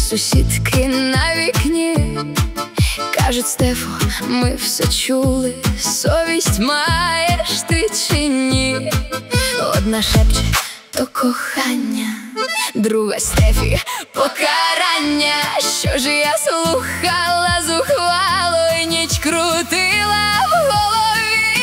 сусідки на вікні кажуть: Стефо, ми все чули, совість маєш ти чи ні? Одна шепче: то кохання, друга: Стефі, покарання. Що ж я слухала зухвало і ніч крутила в голові.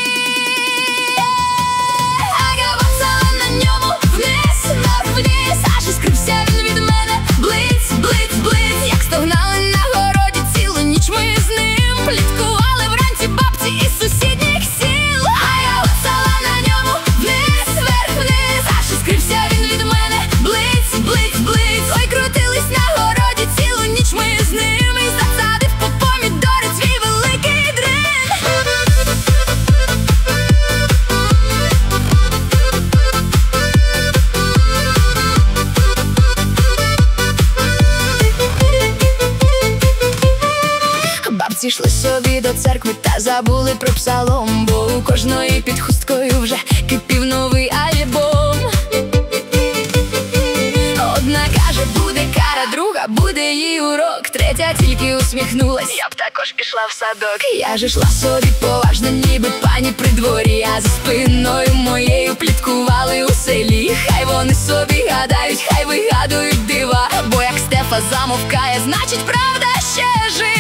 А я бацала на ньому вниз, вниз, аж іскрився він від мене. Блиц, блиц, блиц, як стогнали на городі цілу ніч ми з ним пліткували вранці бабці із сусідніх сіл. А я бацала на ньому вниз, вверх, вниз, аж іскрився він від мене. Блиц, блиц, блиц, ой, крутились на городі цілу ніч ми з ним. І засадив по помідори свій великий дрин. Бабці йшли собі до церкви та забули про псалом, бо у кожної під хусткою вже кипів новий альбом. Одна каже: буде кара, друга: буде їй урок, третя тільки усміхнулась: я б також пішла в садок. Я ж йшла собі поважно, ніби пані при дворі, а за спиною моєю пліткували у селі. Хай вони собі гадають, хай вигадують дива, бо як Стефа замовкає, значить правда ще жива.